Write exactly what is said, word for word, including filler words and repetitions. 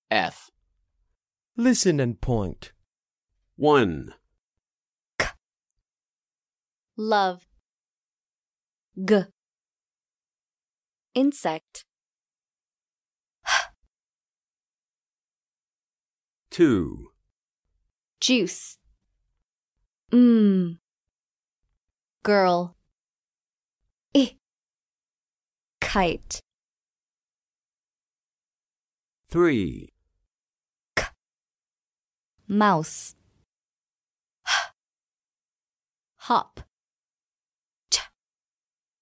F. Listen and point. one. Love. G. Insect. two. Juice. Mmm. Girl. I. Kite. three. Mouse. Hop.